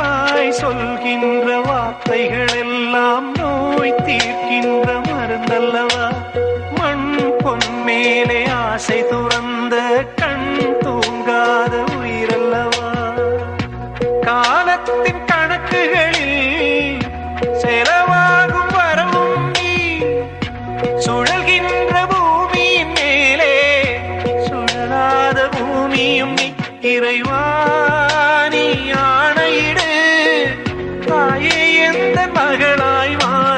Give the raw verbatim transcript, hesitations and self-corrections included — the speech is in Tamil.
வாய் சொல்கின்ற வார்த்தைகள் எல்லாம் நோய் தீர்க்கின்ற மருந்தல்லவா? மண் பொன் மேலே ஆசை துறந்த கண் தூங்காத உயிரல்லவா? காலத்தின் கணக்குகளில் செலவாகும் வரவும் நீ, சுழல்கின்ற பூமியின் மேலே சுழலாத பூமியும் நீ. இறைவானியா